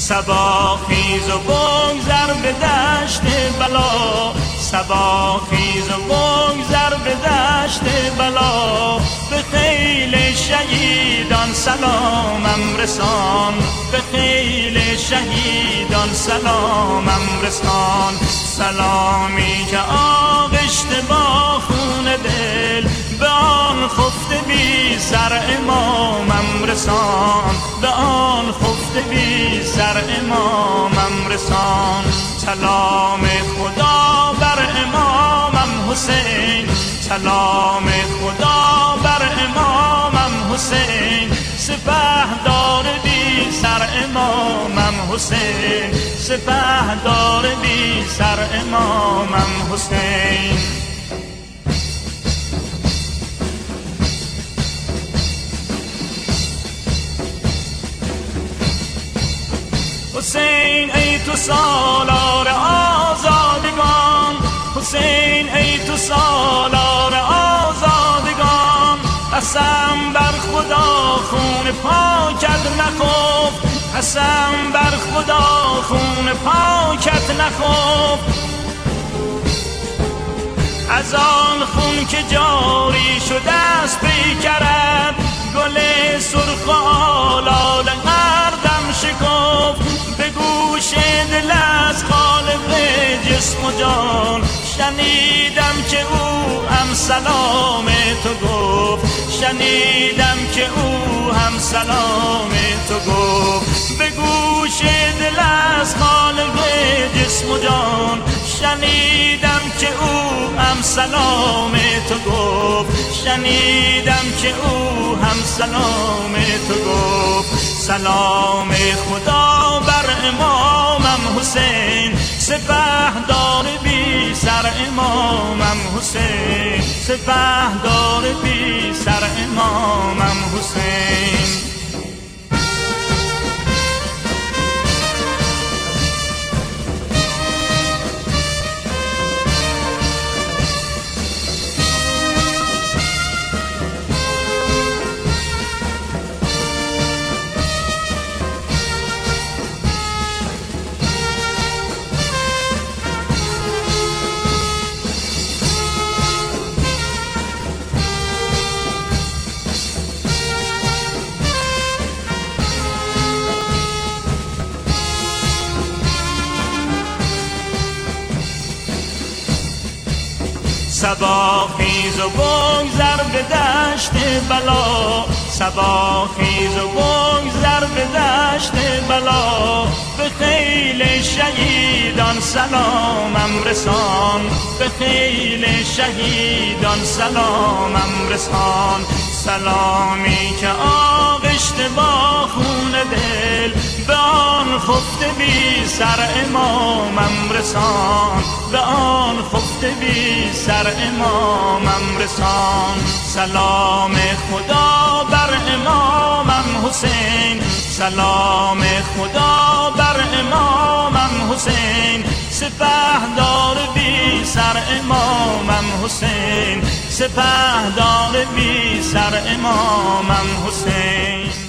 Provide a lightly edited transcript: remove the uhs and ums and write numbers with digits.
صبا خیز و بگذر به دشت بلا، صبا خیز و بگذر به دشت بلا، به خیل شهیدان سلامم رسان، به خیل شهیدان سلامم رسان. سلامی که آغشته با خون دل، به آن خفته بی سر امامم رسان، به آن خفته بی سر امامم رسان. سلام خدا بر امامم حسین، سلام خدا بر امامم حسین، سپهدار بی سر امامم حسین، سپهدار بی سر امامم حسین. حسین ای تو سالار آزادگان، حسین ای تو سالار آزادگان، قسم بر خدا خون پاکت نخفت، قسم بر خدا خون پاکت نخفت. از آن خون که جاری شده است پیکرت، گل سرخ و آلال قردم شکفت. به گوش دل از خالق جسم و جان، شنیدم که او هم سلام تو گفت، شنیدم که او هم سلام تو گفت. به گوش دل از خالق جسم و جان، شنیدم که او هم سلام تو گفت، شنیدم که او هم سلام تو گفت. سلام خدا بر امامم حسین، سپهدار بی سر امامم حسین، سپهدار بی سر امامم حسین. صبا خیز و بگذر به دشت بلا، صبا خیز و بگذر به دشت بلا، به خیل شهیدان سلامم رسان، به خیل شهیدان سلامم رسان. سلامی که آغشته با خون دل، به آن خفته بی سر امامم رسان، به آن خفته بی سر امامم رسان. سلام خدا بر امامم حسین، سلام خدا بر امامم حسین، سپهدار بی سر امامم حسین، سپهدار بی سر امامم حسین.